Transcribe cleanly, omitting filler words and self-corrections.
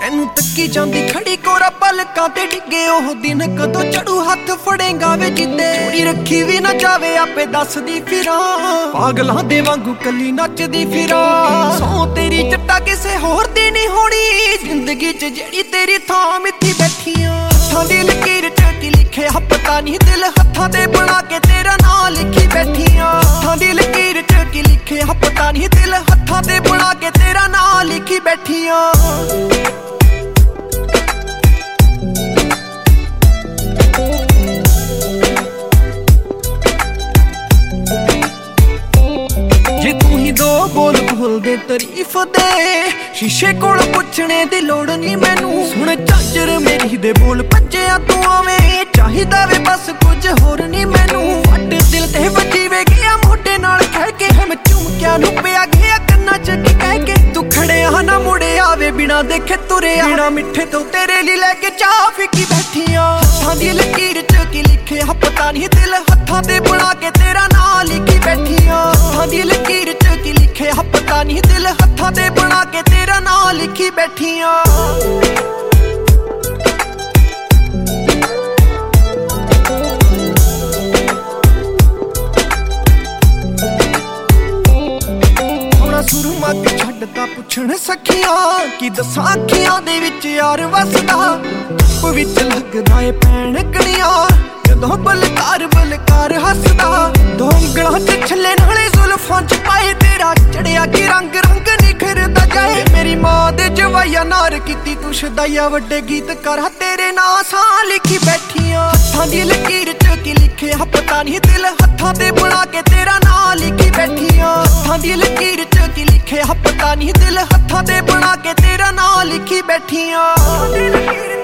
ਤੈਨੂੰ ਤੱਕੀ ਜਾਂਦੀ ਖੜੀ ਕੋਰਾ ਪਲਕਾਂ ਤੇ ਡਿੱਗੇ ਉਹ ਦਿਨ ਕਦੋਂ ਚੜੂ ਹੱਥ ਫੜੇਗਾ ਵੇ ਜਿੱਦੇ ਚੋਰੀ ਰੱਖੀ ਵੀ ਨਾ ਜਾਵੇ ਆਪੇ ਦੱਸਦੀ ਫਿਰਾਂ ਪਾਗਲਾਂ ਦੇ ਵਾਂਗੂ ਕੱਲੀ ਨੱਚਦੀ ਫਿਰਾਂ ਸੌ ਤੇਰੀ ਜੱਟਾ ਕਿਸੇ ਹੋਰ ਦੀ ਨਹੀਂ ਹੋਣੀ ਜ਼ਿੰਦਗੀ 'ਚ ਜਿਹੜੀ ਤੇਰੀ ਥਾਂ ਮਿੱਥੀ ਬੈਠੀਆਂ ਹੱਥਾਂ ਦੀ ਲਕੀਰ 'ਚ ਕੀ ਲਿਖਿਆ ਪਤਾ ਨਹੀਂ ਦਿਲ ਹੱਥਾਂ ਤੇ ਬਣਾ ਕੇ ਤੇਰਾ ਨਾਂ ਲਿਖੀ ਬੈਠੀਆਂ ਹੱਥਾਂ ਦੀ ਲਕੀਰ 'ਚ ਕੀ ਲਿਖਿਆ ਪਤਾ ਨਹੀਂ ਦਿਲ ਹੱਥਾਂ ਤੇ ਬਣਾ ਕੇ ਤੇਰਾ ਨਾਂ ਲਿਖੀ ਬੈਠੀਆਂ ਦੋ ਬੋਲ ਬੋਲਦੇ ਤਾਰੀਫ ਦੇ ਸ਼ੀਸ਼ੇ ਕੋਲ ਪੁੱਛਣੇ ਦੀ ਲੋੜ ਨਹੀਂ ਮੈਨੂੰ ਸੁਣ ਝਾਂਜਰ ਮੇਰੀ ਦੇ ਬੋਲ ਭੱਜਿਆ ਤੂੰ ਆਵੇਂ ਚਾਹੀਦਾ ਵੇ ਬਸ ਕੁਝ ਹੋਰ ਨਹੀਂ ਮੈਨੂੰ ਫੱਟ ਦਿਲ ਤੇ ਵੱਜੀ ਵੇ ਗਿਆ ਮੋਢੇ ਨਾਲ ਕਹਿ ਕੇ ਹਮ ਝੁਮਕਿਆਂ ਨੂੰ ਪਿਆ ਗਿਆ ਕੰਨਾਂ 'ਚ ਕਹਿ ਕੇ ਤੂੰ ਖੜਿਆ ਨਾ ਮੁੜੇ ਆਵੇ ਬਿਨਾ ਦੇਖੇ ਤੁਰਿਆ ਬਿਨਾ ਮਿੱਠੇ ਤੋਂ ਤੇਰੇ ਲਈ ਲੈ ਕੇ ਚਾਹ ਫਿੱਕੀ ਬੈਠੀਆਂ ਹੱਥਾਂ ਦੀ ਲਕੀਰ 'ਚ ਕੀ ਲਿਖਿਆ ਪਤਾ ਨਹੀਂ ਦਿਲ ਹੱਥਾਂ ਤੇ ਬਣਾ ਕੇ ਤੇਰਾ ਨਾਂ ਲਿਖੀ ਬੈਠੀਆਂ ਹੱਥਾਂ ਦੀ ਲਕੀਰ 'ਚ ਕੀ ਲਿਖਿਆ ਪਤਾ ਨਹੀਂ ਦਿਲ ਹੱਥਾਂ ਤੇ ਬਣਾ ਕੇ ਤੇਰਾ ਨਾਂ ਲਿਖੀ ਬੈਠੀਆਂ ਸੁਰਮਾ ਕੇ ਛੱਡਦਾ ਪੁੱਛਣ ਸਖੀਆਂ ਕੀ ਦੱਸਾਂ ਅੱਖੀਆਂ ਦੇ ਵਿੱਚ ਯਾਰ ਵਸਦਾ ਧੁੱਪ ਵਿੱਚ ਲੱਗਦਾ ਏ ਪੈਣ ਕਣੀਆਂ ਜਦੋਂ ਬਲਕਾਰ ਹੱਸਦਾ ਦੋ ਉਂਗਲਾਂ 'ਚ ਛੱਲੇ ਨਾਲੇ ਜ਼ੁਲਫਾਂ 'ਚ ਪਾਏ ਤੇਰਾ ਚੜਿਆ ਕੀ ਰੰਗ ਰੰਗ ਨਿਖਰਦਾ ਜਾਏ ਮੇਰੀ ਮਾਂ ਦੇ ਜਵਾਈਆ ਨਾਰ ਕੀਤੀ ਤੂੰ ਸ਼ਦਾਈਆ ਵੱਡੇ ਗੀਤਕਾਰ ਤੇਰੇ ਨਾਂ ਸਾਂ ਲਿਖੀ ਬੈਠੀਆਂ ਹੱਥਾਂ ਦੀ ਲਕੀਰ 'ਚ ਕੀ ਲਿਖਿਆ ਪਤਾ ਨਹੀਂ ਦਿਲ ਹੱਥਾਂ ਤੇ ਬਣਾ ਕੇ ਤੇਰਾ ਨਾਂ ਲਿਖੀ ਬੈਠੀਆਂ ਹੱਥਾਂ ਦੀ ਲਕੀਰ 'ਚ ਕੀ ਲਿਖਿਆ ਪਤਾ ਨਹੀਂ ਦਿਲ ਹੱਥਾਂ ਤੇ ਬਣਾ ਕੇ ਤੇਰਾ ਨਾਂ ਲਿਖੀ ਬੈਠੀਆਂ